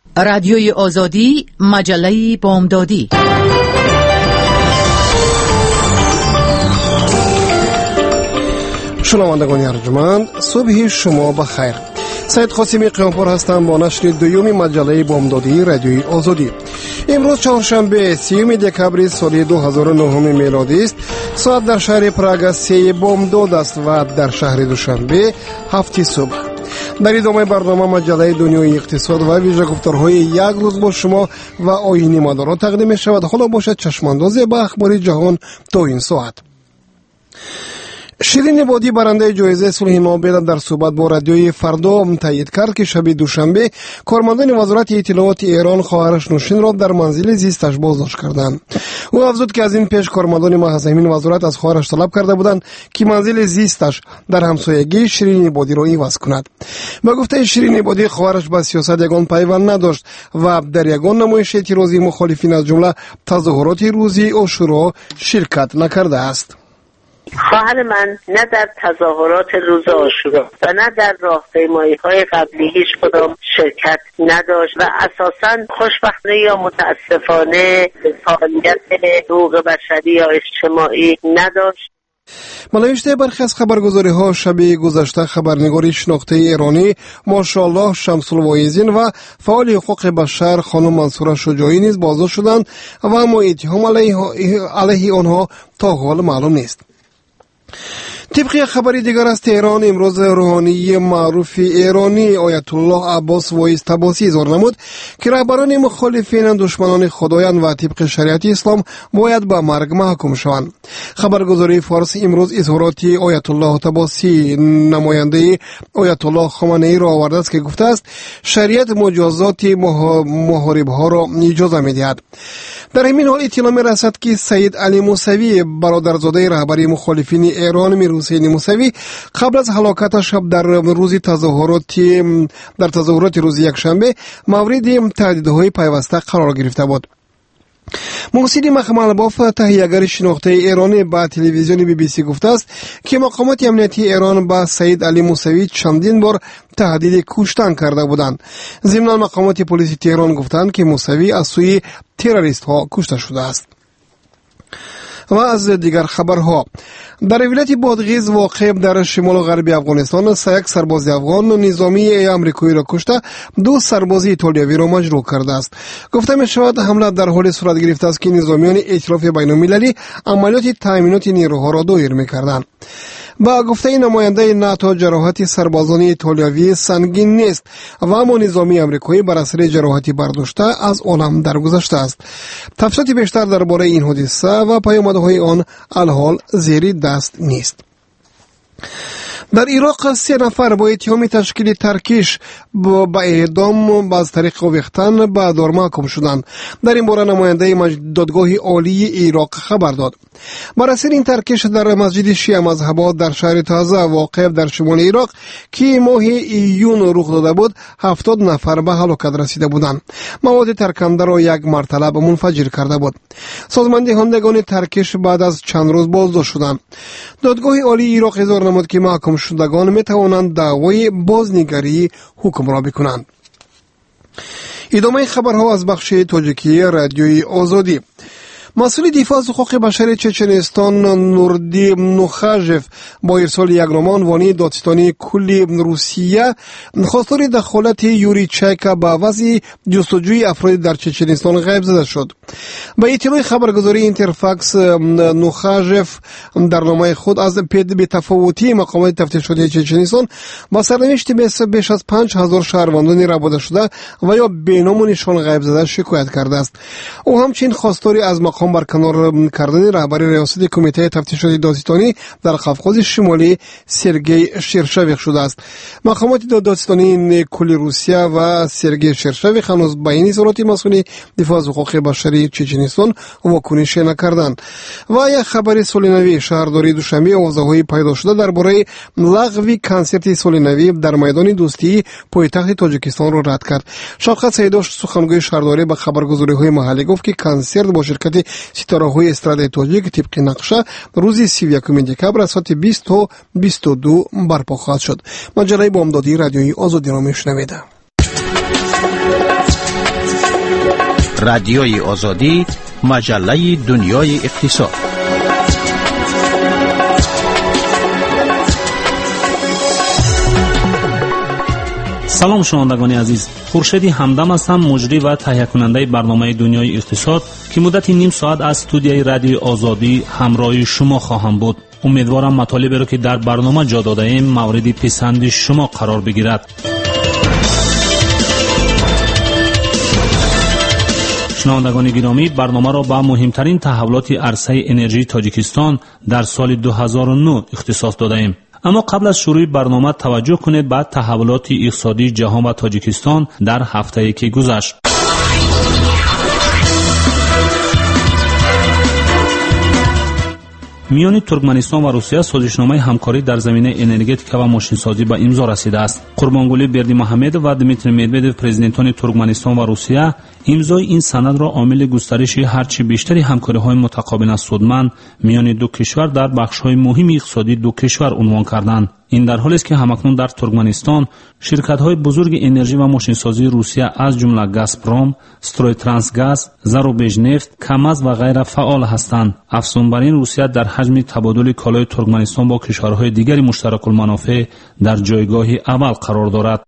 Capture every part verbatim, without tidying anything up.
رادیوی آزادی، مجله بامدادی. شنوندگان ارجمند، صبح شما بخیر. سید قاسمی قیامپور هستم با نشر دوم مجله بامدادی رادیوی آزادی. امروز چهارشنبه سیوم دکبر سال دو هزار و نه میلادی است. ساعت در شهر پراگ سه بامداد است و در شهر دوشنبه هفت صبح. در ادامه برنامه مجله دنیای اقتصاد و ویژه گفتارهای یک روز با شما و آیین مدارا تقدیم می شود. حالا باشد چشماندازی به اخبار جهان تا این ساعت. شیرین عبادی برنده جایزه صلح نوبل در صحبت با رادیوی فردا تایید کرد که شب دوشنبه کارمندان وزارت اطلاعات ایران خواهرش نوشین را در منزل زیستش بازداشت کردند. او افزود که از این پیش کارمندان محض همین وزارت از خواهرش طلب کرده بودند که منزل زیستش در همسایگی شیرین عبادی را عوض کند. با گفته شیرین عبادی خواهرش به سیاست یگان پیوند نداشت و در یگان نمایش اعتراضی مخالفین از جمله تظاهرات روزی عاشورا شرکت نکرده است. خواهر من نه در تظاهرات روز عاشورا و نه در راهپیمایی‌های قبلی هیچ کدام شرکت نداشت و اساساً خوشبختانه یا متاسفانه فعالیت حقوق بشری یا اجتماعی نداشت. ملایشته برخی از خبرگزاری ها شب گذشته خبرنگاری شناخته ایرانی ماشاءالله شمس الواعظین و فعال حقوق بشر خانم منصوره شجاعی نیز بازداشت شدند و اما اتهام علیه, علیه آنها تا حال معلوم نیست. طبق خبری دیگر از تهران امروز روحانی معروف ایرانی آیت الله عباس وایس طباسی اظهار نمود که رهبران مخالفین دشمنان خدایان و طبق شریعت اسلام باید به مرگ محکوم شوند. خبرگزاری فارس امروز اظهارات آیت الله طباسی نماینده آیت الله خامنه ای را آورده است که گفته است شریعت مجازات محارب ها را اجازه می‌دهد. در همین حال اطلاع می‌رسد که سید علی موسوی برادرزاده رهبر مخالفین ایران میر حسین موسوی قبل از هلاکتش در روز تظاهرات در تظاهرات روز یکشنبه مورد تهدیدهای پیوسته قرار گرفته بود. محسن مخملباف تهیه‌گر شناخته ایرانی با تلویزیون بی بی سی گفته است که مقامات امنیتی ایران با سید علی موسوی چندین بار تهدید کشتن کرده بودند. ضمن مقامات پلیس تهران گفتند که موسوی از سوی تروریست ها کشته شده است. و از دیگر خبرها در ولایت بادغیس واقع در شمال و غربی افغانستان سه یک سرباز افغان نظامی آمریکایی را کشته، دو سرباز ایتالیایی را مجروح کرده است. گفته می شود حمله در حال صورت گرفته است که نظامیان ائتلاف بین المللی عملیات تامینات نیروها را دایر می کردند. با گفته نماینده ناتو جراحت سربازان ایتالیایی سنگین نیست و اما نظامی آمریکایی بر اثر جراحتی برداشته از عالم درگذشته است. تفصیلات بیشتر درباره این حادثه و پیامدهای آن الحال زیر دست نیست. در عراق سه نفر با اتهام تشکیل ترکیش با اعدام از طریق آویختن به دار محکوم شدند. در این باره نماینده دادگاه عالی عراق خبر داد. بر اثر این ترکیش در مسجد شیعه مذهبات در شهر تازه واقع در شمال عراق که ماه ایون رخ داده بود هفتاد نفر به هلاکت رسیده بودند. مواد ترکنده را یک مرتبه منفجر کرده بود. سازماندهندگان ترکیش بعد از چند روز بازداشت شدند. دادگاه عالی عراق اظهار نمود که محکوم شدگان می توانند دعوای بازنگری حکم را بکنند. ادامه خبرها از بخش تاجیکی رادیوی آزادی. مسئول دفاع از حقوق بشر چچنستان نوردی نوخاژف با ارسال یک رمان وانی دادستانی کلی روسیه خواستار دخالت یوری چایکا به وضع جستجوی افراد در چچنستان غیب زده شد. به اطلاع خبرگزاری اینترفاکس نوخاژف در نامه خود از بی‌تفاوتی مقامات تفتیشاتی چچنستان با سرنوشت بیش از پنج هزار شهروندان ربوده شده و یا بینام و نشان غیب زده شکایت کرده است. او همچنین خواستاری از مقام برکنار کردن رهبر ریاست کمیته تفتیشات دادستانی در قفقاز شمالی سرگئی شرشویخ شده است. مقامات دادستانی کل روسیه و سرگئی شرشویخ هنوز به این اظهارات مسئول دفاع از حقوق بشری چچنستان واکنش نکردند. و یک خبر سالنوی شهرداری دوشنبه اوضاعی پیدا شده درباره لغو کنسرت سالنوی در میدان دوستی پایتخت تاجیکستان را رد کرد. شفقت سیداش سخنگوی شهرداری به خبرگزاری‌های محلی گفت که کنسرت با شرکت ستاره‌های استراد تاجیک طبق نقشه روز سی و یک دکبر از ساعت بیست تا بیست و دو برپا خواهد شد. مجله بامدادی رادیوی آزادی را میشنوید. رادیوی آزادی، مجله دنیای اقتصاد. سلام شنوندگان عزیز، خورشید همدم هستم، مجری و تهیه کننده برنامه دنیای اقتصاد که مدت نیم ساعت از استودیوی رادیو آزادی همراه شما خواهم بود. امیدوارم مطالبی را که در برنامه جا داده ایم مورد پسند شما قرار بگیرد. شنوندگان گرامی، برنامه را با مهمترین تحولات عرصه انرژی تاجیکستان در سال دو هزار و نه اختصاص داده ایم. اما قبل از شروع برنامه توجه کنید به تحولات اقتصادی جهان و تاجیکستان در هفته‌ای که گذشت. میان ترکمنستان و روسیه سازشنامه همکاری در زمینه انرژتیک و ماشینسازی به امضا رسیده است. قربانگلی بردیمحمد و دمیتری مدودف پرزیدنتان ترکمنستان و روسیه امضای این سند را عامل گسترش هرچی بیشتری همکاری‌های متقابل سودمند میان دو کشور در بخش‌های مهم اقتصادی دو کشور عنوان کردند. این در حالی است که همکنون در ترکمنستان شرکت‌های بزرگ انرژی و ماشینسازی روسیه از جمله گازپروم، استرویترانسگاز، زاروبژنفت، کاماز و غیره فعال هستند. افزون بر این، روسیه در حجم تبادل کالای ترکمنستان با کشورهای دیگری مشترک المنافع در جایگاه اول قرار دارد.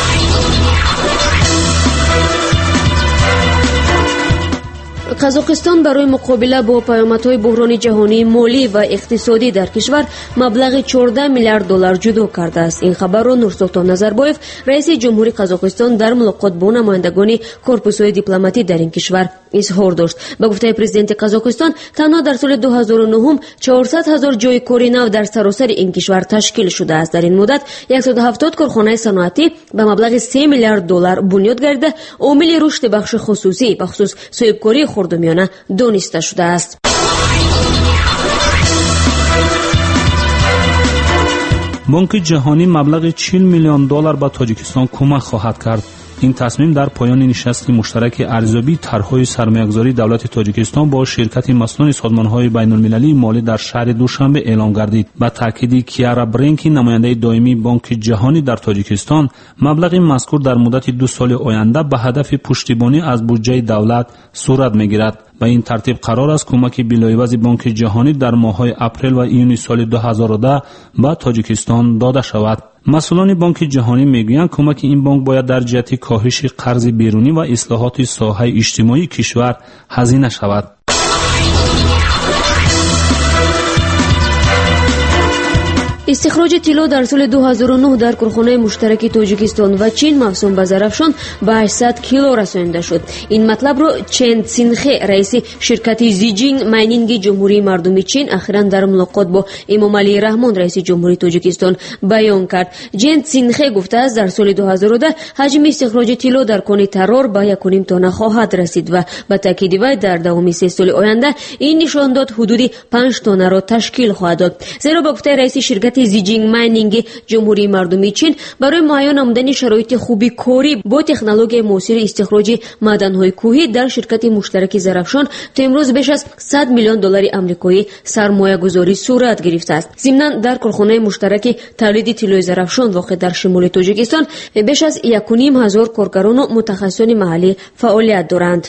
قزاقستان برای مقابله با پیامدهای بحران جهانی مالی و اقتصادی در کشور مبلغ چهارده میلیارد دلار جدا کرده است. این خبر را نورسلطان نظربایف، رئیس جمهوری قزاقستان، در ملاقات با نمایندگان کورپوس‌های دیپلماتی در این کشور اظهار داشت. به گفته پرزیدنت قزاقستان، تنها در سال دو هزار و نه چهارصد هزار جای کاری نو در سراسر این کشور تشکیل شده است. در این مدت صد و هفتاد کارخانه صنعتی به مبلغ سه میلیارد دلار بنیاد گردیده، عامل رشد بخش خصوصی به خصوص صاحبکاری خردمیانه دانسته شده است. بانک جهانی مبلغ چهل میلیون دلار به تاجیکستان کمک خواهد کرد. این تصمیم در پایان نشست مشترک ارزیابی طرح‌های سرمایه‌گذاری دولت تاجیکستان با شرکت مسئولان سازمان‌های بین‌المللی مالی در شهر دوشنبه اعلام گردید. با تاکید کیارا برینکی، نماینده دائمی بانک جهانی در تاجیکستان، مبلغ مذکور در مدت دو سال آینده به هدف پشتیبانی از بودجه دولت صورت می‌گیرد. به این ترتیب قرار است کمک بلایوز بانک جهانی در ماه‌های اپریل و ایون سال دو هزار و ده به تاجیکستان داده شود. مسئولان بانک جهانی میگویند کمک این بانک باید در جهت کاهش قرض بیرونی و اصلاحات ساحه اجتماعی کشور هزینه شود. استخراج طلا در سال دو هزار و نه در کارخانه مشترک تاجیکستان و چین موسوم به ظرفشان به هشتصد کیلو رسانده شد. این مطلب را چن سینخه، رئیس شرکت زیجینگ ماینینگ جمهوری مردمی چین، اخیراً در ملاقات با امام علی رحمان، رئیس جمهوری تاجیکستان، بیان کرد. جن سینخه گفته است در سال دو هزار و ده حجم استخراج طلا در کان ترار به یک و نیم تن خواهد رسید و به تاکید وی در دوام سه سال آینده این نشان داد حدود پنج تن را تشکیل خواهد داد. زیرا به گفته رئیس شرکت زیجینگ ماینینگ جمهوری مردمی چین، برای مهیا نمودن شرایط خوبی کاری با تکنولوژی معاصر استخراج معدن‌های کوهی در شرکت مشترک زرافشان تا امروز بیش از صد میلیون دلار آمریکایی سرمایه‌گذاری صورت گرفته است. ضمناً در کارخانه مشترک تولید طلای زرافشان واقع در شمال تاجیکستان بیش از یک و نیم هزار کارگران و متخصصان محلی فعالیت دارند.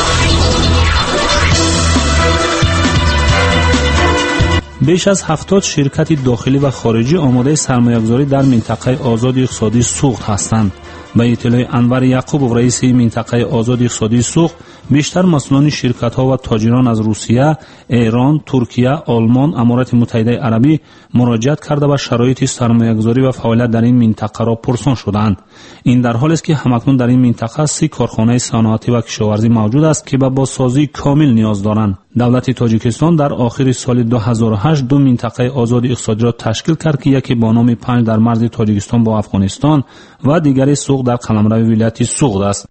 بیش از هفتاد شرکت داخلی و خارجی آماده سرمایه‌گذاری در منطقه آزاد اقتصادی سوخت هستند. به اطلاع انور یعقوبov، رئیس منطقه آزاد اقتصادی سوخت، بیشتر مسئولان شرکت‌ها و تاجران از روسیه، ایران، ترکیه، آلمان، امارات متحده عربی مراجعت کرده و شرایط سرمایه‌گذاری و فعالیت در این منطقه را پرسان شدند. این در حالی است که همکنون در این منطقه سی کارخانه صنعتی و کشاورزی موجود است که به بازسازی کامل نیاز دارند. دولت تاجیکستان در آخر سال دو هزار و هشت دو منطقه آزاد اقتصادی را تشکیل کرد که یکی با نام پنج در مرز تاجیکستان با افغانستان و دیگری سوق در قلمرو ولایت سوق است.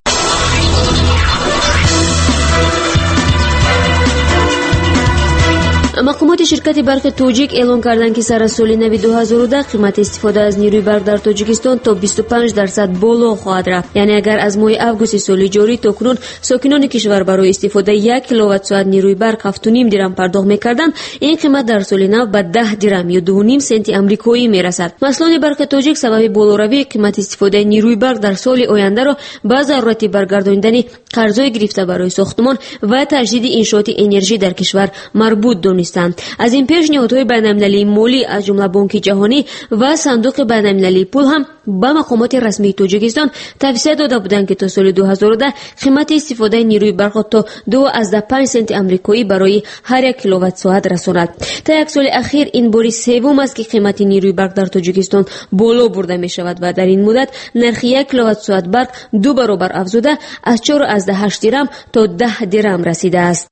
мақомоти ширкати барқи тоҷик эълон карданд ки сар аз соли нави ду ҳазору ده қимати истифода аз нирӯи барқ дар тоҷикистон то бисту панҷ дарсад боло хоҳад рафт. яъне агар аз моҳи августи соли ҷорӣ то кунун сокинони кишвар барои истифодаи як киловаттсоат нирӯи барқ ҳафту ним дирам пардохт мекарданд, ин қимат дар соли нав ба даҳ дирам ё ду ним сенти амрикоӣ мерасад. масъулони барқи тоҷик сабаби болоравии қимати истифодаи нирӯи барқ дар соли ояндаро ба зарурати баргардонидани қарзҳои гирифта барои сохтмон ва таҷдиди иншооти энержӣ дар кишвар марбут донистанд. аз ин пеш ниҳодҳои байналмилалии молӣ аз ҷумла бонки ҷаҳонӣ ва сандуқи байналмилалии пул ҳам ба мақомоти расмии тоҷикистон тавсия дода буданд ки то соли ду ҳазору да қимати истифодаи нирӯи барқро то ду азда панҷ сенти амрикоӣ барои ҳар як киловаттсоат расонад. та як соли ахир ин бори севум аст ки қимати нирӯи барқ дар тоҷикистон боло бурда мешавад ва дар ин муддат нархи як киловаттсоат барқ ду баробар афзуда аз чору азда ҳашт дирам то даҳ дирам расидааст.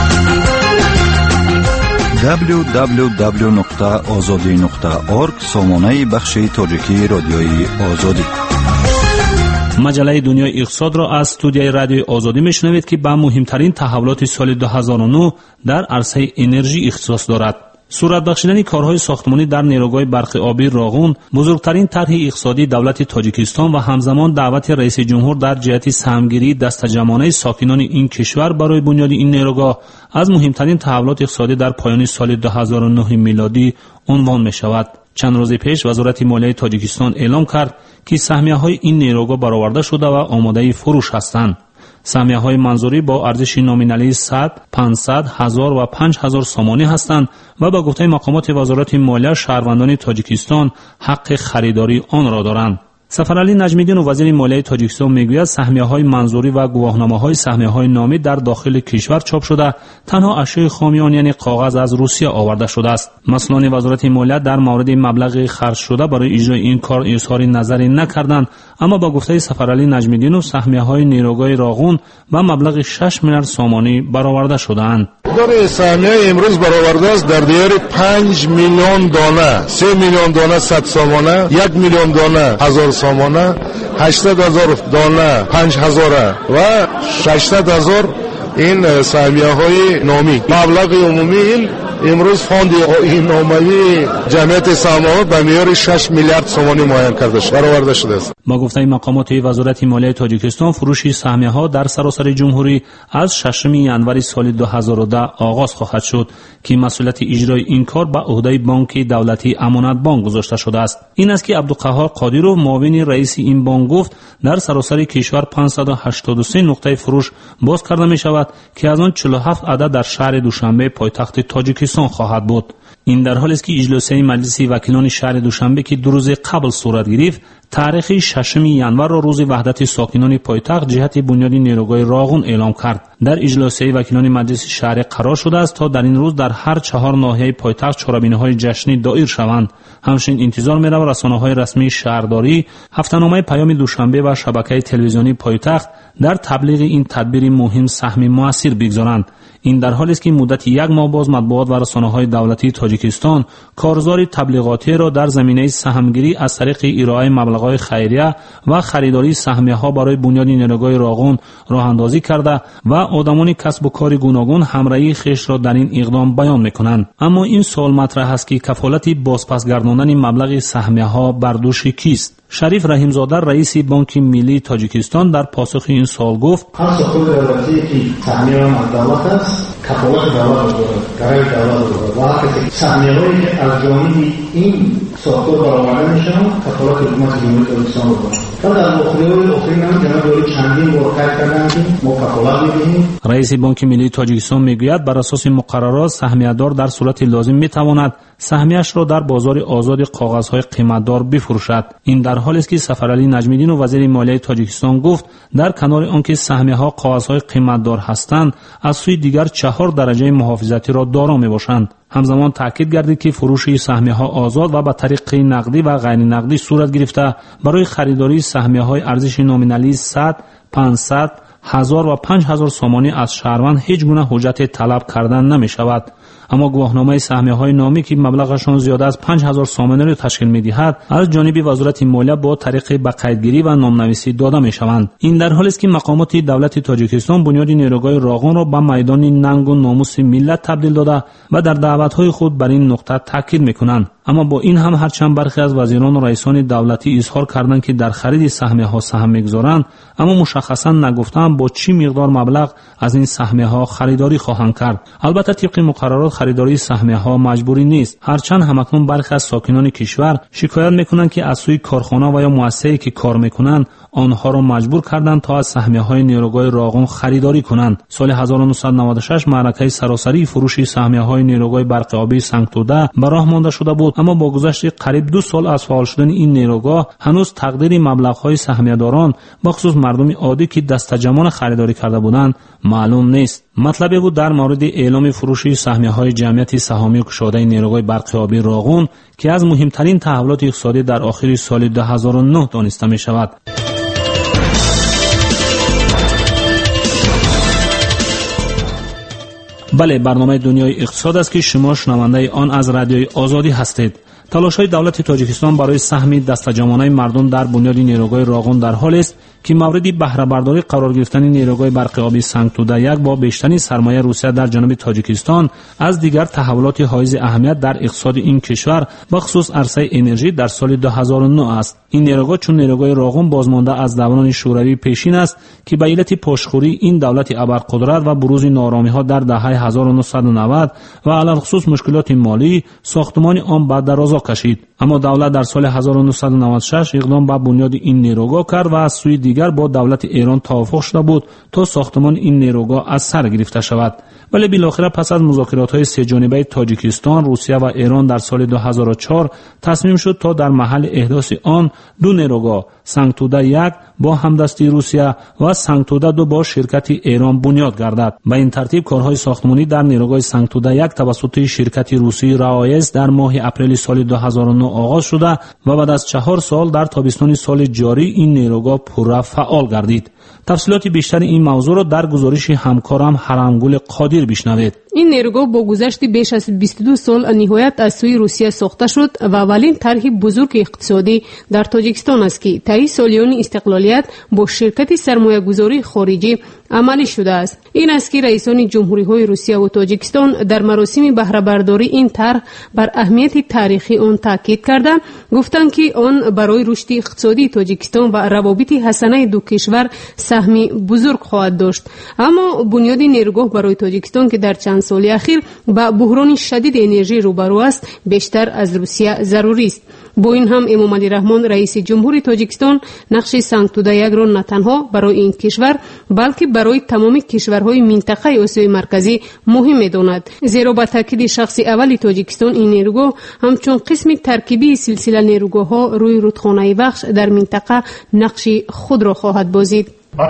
дабл ю дабл ю дабл ю нуқта озодӣ нуқта орг сомонаи бахши тоҷикии радиои озодӣ. маҷалаи дунёи иқтисодро аз студияи радиои озодӣ мешунавед ки ба муҳимтарин таҳаввулоти соли ду ҳазору нӯ дар арсаи энержӣ ихтисос дорад. сурат бахшидани корҳои сохтмонӣ дар нерӯгоҳи барқи обии Роғун бузургтарин тарҳи иқтисодии давлати Тоҷикистон ва ҳамзамон даъвати раиси ҷумҳур дар ҷиҳати саҳмгирии дастаҷамъонаи сокинони ин кишвар барои бунёди ин нерӯгоҳ аз муҳимтарин таҳаввулоти иқтисодӣ дар поёни соли ду ҳазору нӯҳ милодӣ унвон мешавад. чанд рӯзи пеш вазорати молияи Тоҷикистон эълон кард ки саҳмияҳои ин нерӯгоҳ бароварда шуда ва омодаи фурӯш ҳастанд. саҳмияҳои манзурӣ бо арзиши номиналии сад, панҷсад, ҳазор ва панҷ ҳазор сомонӣ ҳастанд ва ба гуфтаи мақомоти вазорати молия шаҳрвандони Тоҷикистон ҳаққи харидории онро доранд. сафаралӣ наҷмиддинов вазири молияи Тоҷикистон мегӯяд саҳмияҳои манзурӣ ва гувоҳномаҳои саҳмияҳои номӣ дар дохили кишвар чоп шуда танҳо ашёи хомиён яъне коғаз аз Русия оварда шудааст. масъулони вазорати молия дар мавриди маблағи харҷшуда барои иҷрои ин кор изҳори назаре накарданд, аммо ба гуфтаи сафаралӣ наҷмиддинов саҳмияҳои нерӯгоҳи Роғун ба маблағи шаш миллиард сомонӣ бароварда шудаанд. дори саҳмияи имрӯз баровардааст дар диёри панҷ миллион дона, се миллион дона сад сомона, як миллион дона ҳазор сомона, ҳаштад ҳазор дона панҷ ҳазора ва шашсад ҳазор ин саҳмияҳои номӣ. маблағи умумии имрӯз фонди номавии ҷамъияти саҳмиён ба меъёри шаш миллиард сомонӣ муайян карда бароварда шудааст. ба гуфтаи мақомоти вазорати молияи Тоҷикистон фурӯши саҳмияҳо дар саросари ҷумҳурӣ аз шашуми январи соли ду ҳазору да оғоз хоҳад шуд ки масъулияти иҷрои ин кор ба уҳдаи бонки давлатии амонатбонк гузошта шудааст. ин аст ки Абдуқаҳҳор Қодиров муовини раиси ин бонк гуфт дар саросари кишвар панҷсаду ҳаштоду се нуқтаи фурӯш боз карда мешавад ки аз он чӯлу ҳафт адад дар шаҳри Душанбе пойтахти Тоҷикистон хоҳад буд. ин дар ҳоле ки иҷлосияи маҷлиси вакилони шаҳри Душанбе ки ду рӯзи қабл сурат гирифт таърихи шашуми январро рӯзи ваҳдати сокинони пойтахт ҷиҳати бунёди нерӯгоҳи Роғун эълон кард. дар иҷлосияи вакилони маҷлиси шаҳрӣ қарор шудааст то дар ин рӯз дар ҳар чаҳор ноҳияи пойтахт чорабиниҳои ҷашнӣ доир шаванд. ҳамчунин интизор меравад расонаҳои расмии шаҳрдорӣ, ҳафтаномаи паёми Душанбе ва шабакаи телевизионии пойтахт дар таблиғи ин тадбири муҳим саҳми муассир бигзоранд. ин дар ҳоле ки муддати як моҳ боз матбуот ва расонаҳои давлатии Тоҷикистон корзори таблиғотиеро дар заминаи саҳмгирӣ аз тариқи ироаи маблағҳои хайрия ва харидории саҳмияҳо барои бунёди нерӯгоҳи Роғун роҳандозӣ карда ва одамони касбу кори гуногун ҳамраҳии хешро дар ин иқдом баён мекунанд. аммо ин суол матраҳ аст ки кафолати бозпасгардонидани маблағи саҳмияҳо бар дӯши кист? шариф раҳимзода раиси бонки миллии Тоҷикистон дар посухи ин суол гуфт: ҳар сохтори давлатие ки саҳмияҳои аз давлат аст, кафолати давлат дорад, гараи давлат дорад ва ҳар касе саҳмияҳое ки аз ҷониби ин сохтор бароварда мешаванд, кафолати ҳукумати ҷумҳурии Тоҷикистон дорад. ва дар охириҳои охирин ҳам ҷаноби олӣ чандин бор кайд карданд ки мо кафолат медиҳем. раиси бонки миллии Тоҷикистон мегӯяд бар асоси муқаррарот саҳмиядор дар сурати лозим метавонад саҳмияшро дар бозори озоди коғазҳои қиматдор бифурӯшад. ин дар ҳоле ки Сафаралӣ Наҷмиддинов вазири молияи Тоҷикистон гуфт дар канори он ки саҳмияҳо коғазҳои қиматдор ҳастанд, аз сӯи дигар чаҳор дараҷаи муҳофизатиро доро мебошанд. ҳамзамон таъкид гардид ки фурӯши саҳмияҳо озод ва ба тариқи нақдӣ ва ғайринақдӣ сурат гирифта барои харидории саҳмияҳои арзиши номиналии сад, панҷсад, ҳазор ва панҷ ҳазор сомонӣ аз шаҳрванд ҳеҷ гуна ҳуҷҷате талаб карда намешавад. اما گواهنامه سهمیه‌های نامی که مبلغشان زیاده از پنج هزار سامانه را تشکیل می‌دهد از جانب وزارت مالیه با طریق به قیدگیری و نامنویسی داده می‌شوند. این در حالی است که مقامات دولت تاجیکستان بنیاد نیروگاه راغون را به میدان ننگ و ناموس ملت تبدیل داده و در دعوت‌های خود بر این نقطه تاکید می‌کنند. اما با این هم هرچند برخی از وزیران و رئیسان دولتی اظهار کردند که در خرید سهمیه‌ها سهم می‌گذارند، اما مشخصاً نگفتند با چی مقدار مبلغ از این سهمیه‌ها خریداری خواهند کرد. البته طبق مقررات خریداری سهمیه‌ها مجبوری نیست، هرچند همکنون برخی از ساکنان کشور شکایت می‌کنند که از سوی کارخانه و یا مؤسسه‌ای که کار می‌کنند آنها را مجبور کردند تا از سهمیه‌های نیروگاه راغون خریداری کنند. سال هزار و نهصد و نود و شش معرکه سراسری فروش سهمیه‌های نیروگاه برق آبی سنگتوده به راه مانده شده بود، اما با گذشت قریب دو سال از فعال شدن این نیروگاه هنوز تقدیر مبلغ‌های سهمیه‌داران بخصوص مردم عادی که دستجمان خریداری کرده بودند معلوم نیست. مطلبی بود در مورد اعلام فروش سهمیه‌های جمعیت سهامی گشاده نیروگاه برق آبی راغون که از مهمترین تحولات اقتصادی در آخر سال دو هزار و نه دانسته می‌شود. بله، برنامه دنیای اقتصاد است که شما شنونده آن از رادیوی آزادی هستید. تلاش‌های دولت تاجیکستان برای سهم دستجمان‌های مردم در بنیاد نیروگاه راغون در حال است که مورد بهره برداری قرار گرفتن نیروگاه برق آبی سنگتوده یک با بیشترین سرمایه روسیه در جنوب تاجیکستان از دیگر تحولات حائز اهمیت در اقتصاد این کشور بخصوص عرصه انرژی در سال دو هزار و نه است. این نیروگاه چون نیروگاه راغون بازمانده از دوران شوروی پیشین است که به علت پشتخوری این دولت ابرقدرت و بروز ناآرامی‌ها در دهه هزار و نهصد و نود و علاوه خصوص مشکلات مالی ساختمان آن به دراز کشید. اما دولت در سال هزار و نهصد و نود و شش اقدام به بنیاد این نیروگاه کرد و از سوی دیگر با دولت ایران توافق شده بود تا ساختمان این نیروگاه از سر گرفته شود. ولی بالاخره پس از مذاکرات‌های سه جانبه تاجیکستان، روسیه و ایران در سال دو هزار و چهار تصمیم شد تا در محل احداث آن دو نیروگاه سنگتوده یک با همدستی روسیه و سنگتوده دو با شرکت ایران بنیاد گردد. به این ترتیب کارهای ساختمانی در نیروگاه سنگتوده یک توسط شرکت روسی رایز در ماه اپریل سال دو هزار و نه آغاز شده و بعد از چهار سال در تابستان سال جاری این نیروگاه پورا فعال گردید. تفصیلات بیشتر این موضوع را در گزارش همکارم حرمگل قادر بشنوید. این نیروگاه با گذشت بیش از بیست و دو سال نهایت از سوی روسیه ساخته شد و اولین طرح بزرگ اقتصادی در تاجیکستان است که طی سالیان استقلالیت با شرکت سرمایه‌گذاری خارجی عملی شده است. این است که رئیسان جمهوری‌های روسیه و تاجیکستان در مراسم بهره برداری این طرح بر اهمیت تاریخی آن تاکید کردند، گفتند که آن برای رشد اقتصادی تاجیکستان و روابط حسنه دو کشور سهمی بزرگ خواهد داشت. اما بنیاد نیروگاه برای تاجیکستان که در چند سال اخیر با بحران شدید انرژی روبرو است بیشتر از روسیه ضروری است. با این هم امام علی رحمان رئیس جمهور تاجیکستان نقش سنگتوده یک را نه تنها برای این کشور بلکه برای تمام کشورهای منطقه آسیای مرکزی مهم می‌داند، زیرا با تاکید شخص اول تاجیکستان این نیروگاه همچون قسم ترکیبی سلسله نیروگاه‌ها روی رودخانه بخش در منطقه نقش خود را خواهد بازید.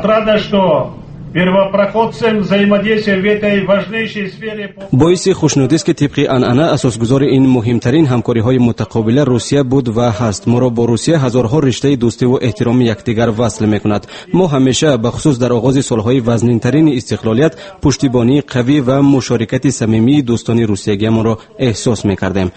باعث خوشنودی است که طبق عنعنه اساسگذار این مهمترین همکاری‌های متقابل روسیه بود و هست. ما را با روسیه هزارها رشته دوستی و احترام یکدیگر وصل می‌کند. ما همیشه به خصوص در آغاز سالهای وزنین‌ترین استقلالیت پشتیبانی قوی و مشارکت صمیمی دوستان روسیه‌مان را احساس می‌کردیم.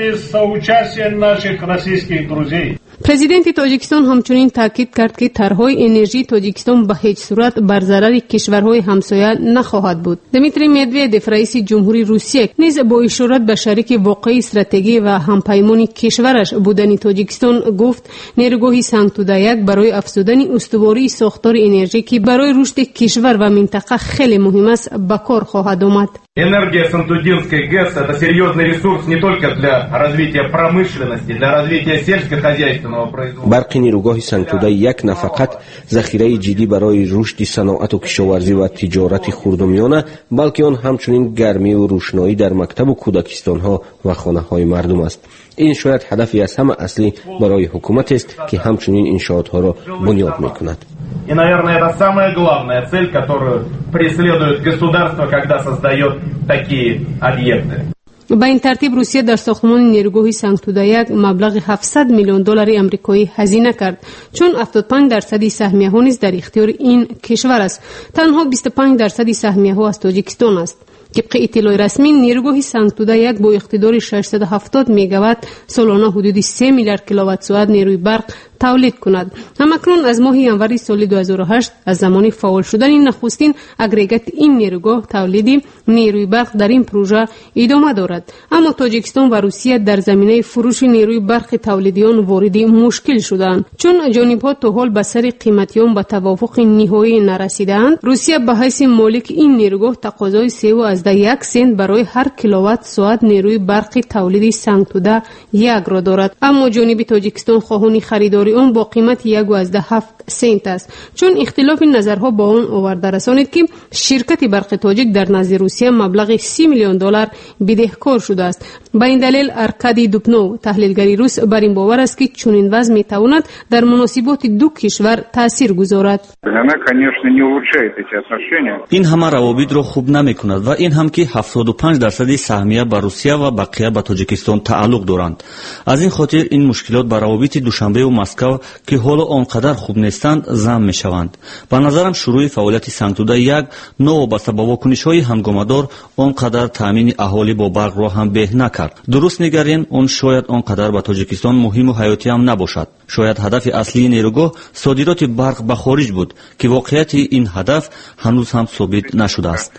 پرزیدنت تاجیکستان همچنین تاکید کرد که طرح‌های انرژی تاجیکستان به هیچ صورت بر ضرر کشورهای همسایه نخواهد بود. دمیتری مدویدف رئیس جمهوری روسیه نیز با اشارت به شریک واقعی استراتژی و همپیمان کشورش بودن تاجیکستان گفت نیروگاه سنگتوده یک برای افزودن استواری ساختار انرژی که برای رشد کشور و منطقه خیلی مهم است به کار خواهد آمد. Энергия Сантудинской ГЭС – это серьезный ресурс не только для развития промышленности, для развития сельскохозяйственного производства. برق نیروگاه سنگتوده یک نه فقط ذخیره جدی برای رشد صنعت و کشاورزی و تجارت خردمیانه، بلکه آن همچنین گرمی و روشنایی در مکتب و کودکستان‌ها و خانه‌های مردم است. این شاید هدفی از همه اصلی برای حکومت است که همچنین انشاءاتها را بنیاد می‌کند. И, наверное, это самая главная цель, которую преследует государство, когда создает такие объекты. با این ترتیب روسیه در ساختمان نیروگاه سنگتوده یک مبلغ هفتصد میلیون دلار آمریکایی هزینه کرد، چون هفتاد و پنج درصد سهمیه ها نیز در اختیار این کشور است. تنها بیست و پنج درصد سهمیه ها از تاجیکستان است. طبق اطلاع رسمی نیروگاه سنگتوده یک با اقتدار ششصد و هفتاد مگاوات سالانه حدود سه میلیارد کیلووات ساعت نیروی برق تولید کند. همکنون از ماه ینوری سال دو هزار و هشت از زمان فعال شدن نخستین اگریگات این نیروگاه تولیدی نیروی برق در این پروژه ادامه دارد. اما تاجیکستان و روسیه در زمینه فروش نیروی برق تولیدیان وارد مشکل شدند، چون جانب‌ها تا حال به سر قیمتیان به توافق نهایی نرسیدند. روسیه به حیث مالک این نیروگاه تقاضای سه و از یک سنت برای هر کیلووات ساعت نیروی برق تولیدی سنگتوده یک را دارد، اما جانب تاجیکستان خواهان خریداری اون با قیمت یک و از ده هفت سنت است. چون اختلاف نظرها با اون آورده رسانید که شرکت برق تاجیک در نزد روسیه مبلغ سی میلیون دلار بدهکار شده است. با این دلیل ارکادی دوپنو تحلیلگری روس بر این باور است که چنین وضع میتواند در مناسبات دو کشور تاثیر گذارد. این همه روابط را خوب نمیکند و این هم که هفتاد و پنج درصد سهمیه به روسیه و بقیه به تاجیکستان تعلق دارند. از این خاطر این مشکلات به روابط دوشنبه و مسکو که حالا آنقدر خوب نیستند ضم میشوند. به نظرم شروع فعالیت سنگتوده یک نوابسته با واکنش‌های هنگامه‌دار آنقدر تامین اهالی با برق را هم به نکرد. درست نگرین اون شاید آنقدر به تاجیکستان مهم و حیاتی هم نباشد. شاید هدف اصلی نیروگاه صادرات برق به خارج بود که واقعیت این هدف هنوز هم ثابت نشده است.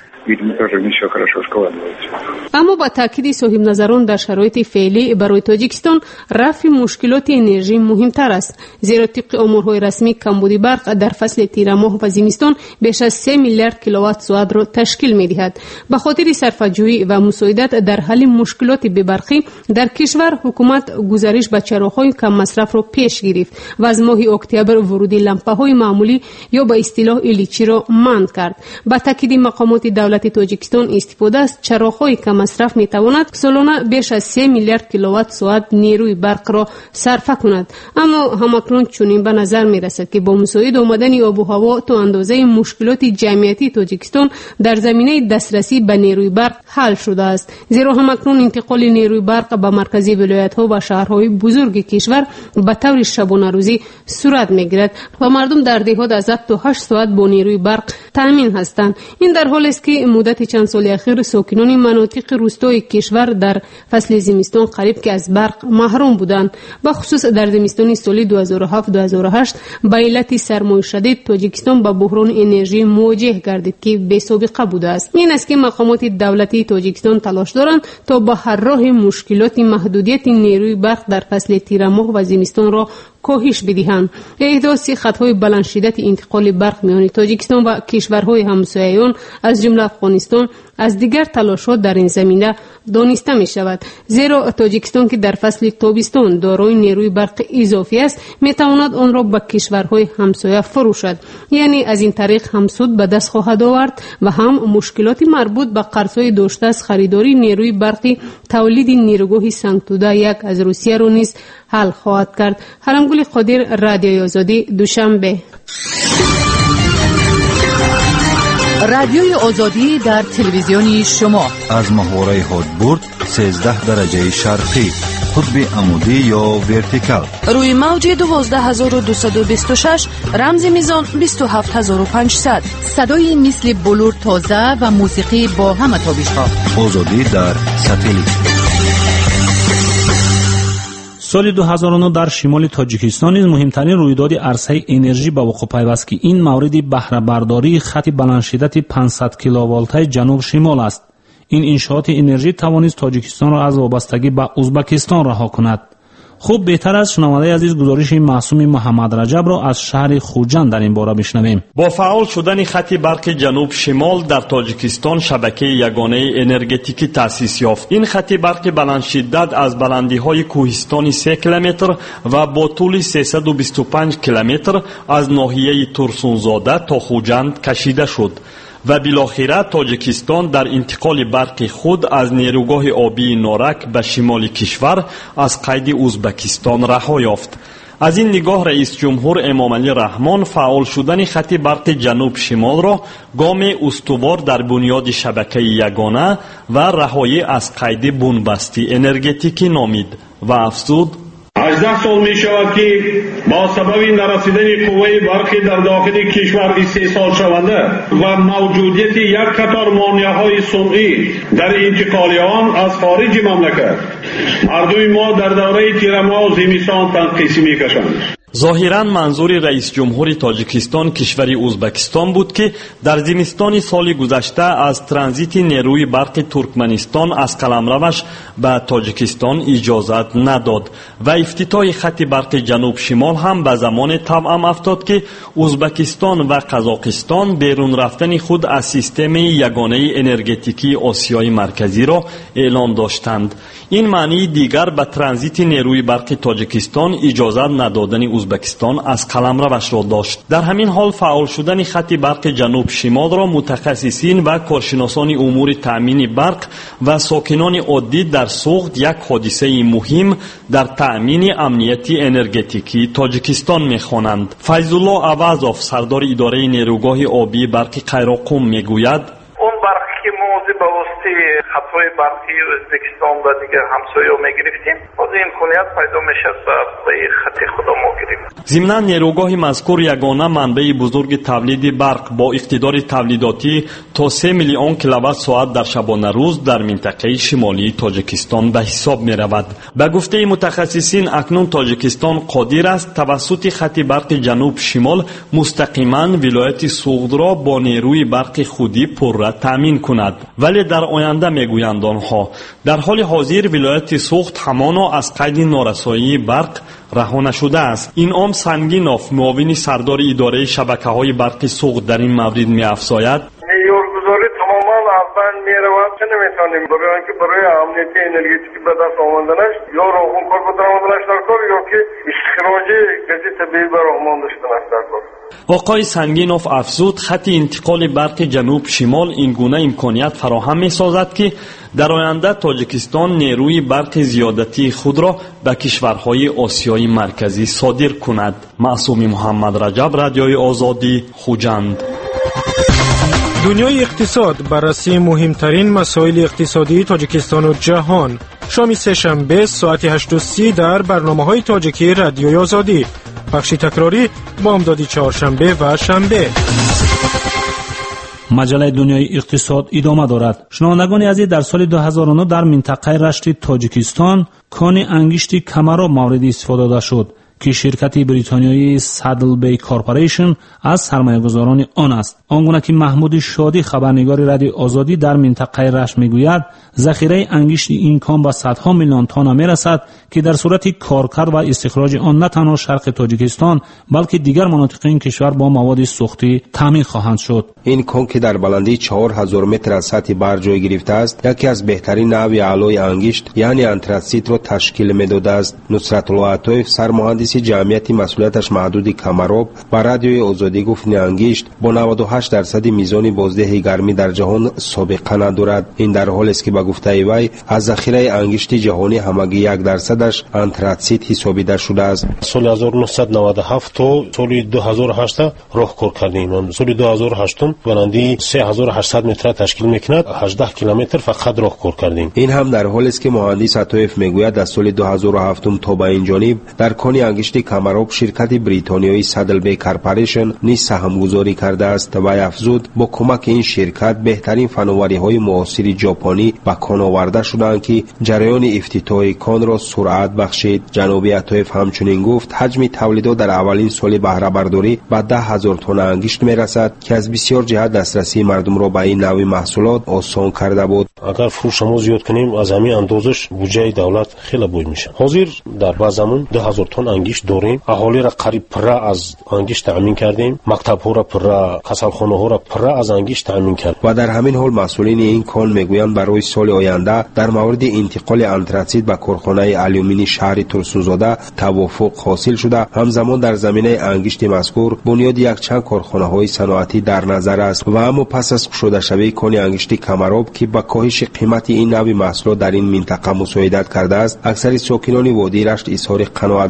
اما با تاکید صاحب نظران در شرایط فعلی برای تاجیکستان رفع مشکلات انرژی مهمتر است، زیرا طبق آمارهای رسمی کمبود برق در فصل تیر ماه و زمستان بیش از سه میلیارد کیلووات ساعت را تشکیل می‌دهد. به خاطر صرفه‌جویی و مساعدت در حل مشکلات بی‌برقی در کشور حکومت گزارش به چراغ‌های کم مصرف را پیش گرفت و از ماه اکتبر ورودی لامپ‌های معمولی یا به اصطلاح الیچی را منع کرد. با تاکید مقامات دولت تاجیکستان استفاده از چراغ‌های کم مصرف می‌تواند سالانه بیش از سه میلیارد کیلووات ساعت نیروی برق را صرف کند. اما همکنون چنین به نظر می‌رسد که با مساعد آمدن آب و هوا تا اندازه مشکلات جمعیتی تاجیکستان در زمینه دسترسی به نیروی برق حل شده است، زیرا همکنون انتقال نیروی برق به مرکزی ولایت‌ها و شهرهای بزرگ کشور به طور شبانه روزی صورت می‌گیرد و مردم در دهات از هفت تا هشت ساعت با نیروی برق تامین هستند. این در حالی است که مدت چند سال اخیر ساکنان مناطق روستای کشور در فصل زمستان قریب که از برق محروم بودند. به خصوص در زمستان سال دو هزار و هفت دو هزار و هشت به علت سرمای شدید تاجیکستان با بحران انرژی مواجه گردید که بی سابقه بوده است. این است که مقامات دولتی تاجیکستان تلاش دارند تا با هر راه مشکلات محدودیت نیروی برق در فصل تیر ماه و زمستان را کاهش بدهند. احداث خطهای بلند شدت انتقال برق میان تاجیکستان و کشورهای همسایه‌آن از جمله افغانستان از دیگر تلاشات در این زمینه دانسته می شود، زیرا تاجیکستان که در فصل تابستان دارای نیروی برق اضافی است می تواند آن را به کشورهای همسایه فروشد. یعنی از این طریق هم سود به دست خواهد آورد و هم مشکلات مربوط به قرضهای داشته از خریداری نیروی برقی تولید نیروگاه سنگتوده یک از روسیه را نیز حل خواهد کرد. حرمگل قادر، رادیوی آزادی، دوشنبه. رادیوی آزادی در تلویزیونی شما از ماهواره هادبورد سیزده درجه شرقی، قطب عمودی یا ورتیکال، روی موج دوازده هزار و دویست و بیست و شش، رمز میزان بیست و هفت هزار و پانصد. صدای مثل بلور تازه و موسیقی با همه تابش‌ها. آزادی در ساتلیت. سال دو هزار و نه در شمال تاجیکستان نیز مهمترین رویداد عرصه انرژی به وقوع پیوست که این مورد بهره برداری خط بلند شدت پانصد کیلوولت جنوب شمال است. این انشاءات انرژی توانست تاجیکستان را از وابستگی به ازبکستان رها کند. خوب بهتر است شنونده عزیز گزارش معصوم محمد رجب را از شهر خوجند در این باره بشنویم. با فعال شدن خط برق جنوب شمال در تاجیکستان شبکه یگانه انرژتیکی تأسیس یافت. این خط برق بلند شدت از بلندی‌های کوهستانی سه کیلومتر و با طول سیصد و بیست و پنج کیلومتر از ناحیه ترسونزاده تا خوجند کشیده شد و بالاخره تاجیکستان در انتقال برق خود از نیروگاه آبی نارک به شمال کشور از قید ازبکستان رها یافت. از این نگاه رئیس جمهور امامعلی رحمان فعال شدن خط برق جنوب شمال را گام استوار در بنیاد شبکه یگانه و رهایی از قید بنبستی انرژتیکی نامید و افزود: هجده سال می شود که با سبب نرسیدن قوه برقی در داخل کشور استحصال شونده و موجودیت یک قطار مانع‌های صنعی در انتقال آن از خارج مملکت مردم ما در دوره تیر ماه و زمستان تنقیسی می‌کشند. ظاهراً منظور رئیس جمهور تاجیکستان کشور ازبکستان بود که در زمستان سال گذشته از ترانزیت نیروی برق ترکمنستان از قلمروش به تاجیکستان اجازت نداد و افتتاح خط برق جنوب شمال هم به زمان توأم افتاد که ازبکستان و قزاقستان بیرون رفتن خود از سیستم یگانه انرژتیکی آسیای مرکزی را اعلام داشتند. این معنی دیگر به ترانزیت نیروی برق تاجیکستان اجازت ندادن ازبکستان از قلمروش را داشت. در همین حال فعال شدن خط برق جنوب شمال را متخصصین و کارشناسان امور تأمین برق و ساکنان عادی در سوخت یک حادثه مهم در تأمین امنیت انرژتیکی تاجیکستان می‌خوانند. فیض الله عوضوف سردار اداره نیروگاه آبی برق قیراقم میگوید اون برقی که ما به واسطه خطهای برقی ازبکستان و دیگر همسایه‌ها میگرفتیم باز امکانیت پیدا میشه به خط خدا ما گرفتیم. ضمناً نیروگاه مذکور یگانه منبع بزرگ تولید برق با اقتدار تولیداتی تا سه میلیون کیلووات ساعت در شبانه روز در منطقه شمالی تاجیکستان به حساب می رود. به گفته متخصصین اکنون تاجیکستان قادر است توسط خط برق جنوب شمال مستقیما ولایت سوغد را با نیروی برق خودی پرره تامین کند، ولی در آینده میگویند آنها در حال حاضر ولایت سوغد همانا از قید نارسایی برق رها نشده است. این ام سنگینوف معاون سردار اداره شبکه‌های برق سوغد در این مورد می‌افزاید معیارگذاری تماما اول می‌رود که نمی‌تونیم برای اینکه برای امنیت انرژتیکی به دست آوردنش یا راهون کار به درآمدنش در کار یا که استخراج گاز طبیعی به راهمان داشتنش در کار. آقای سنگینوف افزود خط انتقال برق جنوب شمال این گونه امکانیت فراهم می‌سازد که در آینده تاجیکستان نیروی برق زیادتی خود را به کشورهای آسیای مرکزی صادر کند. معصوم محمد رجب، رادیوی آزادی، خوجند. دنیای اقتصاد، بررسی مهمترین مسائل اقتصادی تاجیکستان و جهان. شام سه‌شنبه ساعت هشت و سی در برنامه‌های تاجیکی رادیوی آزادی. بخش تکراری بامدادی چهارشنبه و شنبه. مجله دنیای اقتصاد ادامه دارد. شنوندگان عزیز، در سال دو هزار و نه در منطقه رشت تاجیکستان کان انگشت کمراب مورد استفاده داده شد که شرکت بریتانیایی سادل بی کارپوریشن از سرمایه‌گذاران آن است. آنگونه که محمود شادی خبرنگار رادیو آزادی در منطقه رشت میگوید ذخیره انگشت این کان به صدها میلیون تن میرسد که در صورت کارکرد و استخراج آن نه تنها شرق تاجیکستان بلکه دیگر مناطق این کشور با مواد سوختی تامین خواهند شد. این کان که در بلندی چهار هزار متر از سطح بر جای گرفته است، یکی از بهترین نوع علوی انگشت یعنی انتراسیت را تشکیل می‌داده است. نصرت الله عطایف سرمهندس جمعیت مسئولیتش محدود کمراب با رادیوی آزادی گفت این انگشت با نود و هشت درصد میزان بازده گرمی در جهان سابقه ندارد. این در حالی است که به گفته وی از ذخیره انگشت جهانی همگی یک درصدش انتراسیت حسابیده شده است. سال هزار و نهصد و نود و هفت تا سال دو هزار و هشت راهکار کردیم. سال دو هزار و هشت بلندی سه هزار و هشتصد متر تشکیل میکند، هجده کیلومتر فقط راهکار کردیم. این هم در حالی است که مهندس عطایف میگوید در سال دو هزار و هفت تا به این جانب در کان انگشت کمراب شرکت بریتانیایی سادل بی کارپوریشن نیز سهامگذاری کرده است. و افزود با کمک این شرکت بهترین فناوری‌های معاصر ژاپنی به کان آورده شدند که جریان افتتاح کان را سرعت بخشید. جناب عطایف همچنین گفت حجم تولیدات در اولین سال بهره برداری به ده هزار تن انگشت میرسد که از بسیار جهت دسترسی مردم را به این نوع محصولات آسان کرده بود. اگر فروش ما زیاد کنیم از همین اندازش بودجه دولت خیلی بوی میشه. حاضر در بازمون ده هزار تن انگشت داریم. اهالی را قریب پره از انگشت تامین کردیم. مکتب‌ها را پره، کسالخانه‌ها را پره از انگشت تامین کردیم. و در همین حال مسئولین این کان میگویند برای سال آینده در مورد انتقال انتراسیت به کارخانه آلومینی شهر ترسوزاده توافق حاصل شده. همزمان در زمینه انگشت مذکور بنیاد یک چند کارخانه‌های صنعتی در نظر است. و اما پس از گشوده شوی کان انگشت کمراب که با کاهش قیمت این نوع محصولات در این منطقه مساعدت کرده است، اکثر ساکنان وادی رشت اظهار قناعتمندی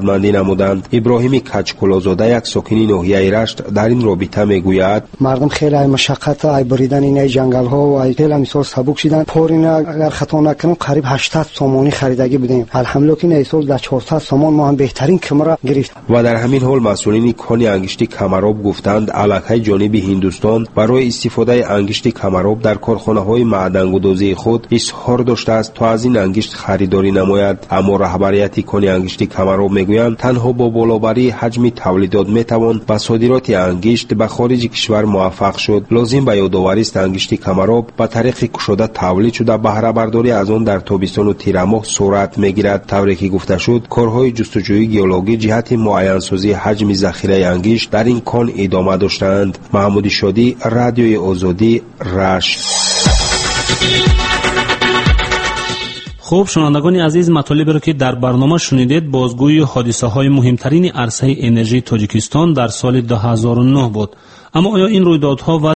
نمودند. ابراهیم کچکولازاده یک ساکن ناحیه رشت در این رابطه میگوید مردم خیلی ای مشقت ای بریدن این جنگل ها و ای خیلی مثال سبک شدن. پورین اگر خطا نکنم قریب هشتصد سامانی خریدگی بودیم. الحمدلله این سال در چهارصد سامان ما هم بهترین کمره گرفت. و در همین حال مسئولین کان انگشت کمراب گفتند علاقه جانب هندوستان برای استفاده انگشت کمراب در کارخانه‌های معدن‌گدازی خود اظهار داشته است تا از این انگشت خریداری نماید. اما رهبریت کان انگشت کمراب میگویند تنها با بالابری حجم تولیدات میتوان به صادرات انگشت به خارج کشور موفق شد. لازم به یادآوری است انگشت کمراب به طریق کشاده تولید شده بهره برداری از آن در تابستان و تیر ماه صورت میگیرد. طوری که گفته شد کارهای جستجوی گیولوژی جهت معین سازی حجم ذخیره انگشت در این کان ادامه داشتند. محمود شادی، رادیوی آزادی، رشت. خوب شنوندگان عزیز، مطالبی را که در برنامه شنیدید بازگوی حادثه های مهمترین عرصه انرژی تاجیکستان در سال دو هزار و نه بود. اما آیا این رویدادها و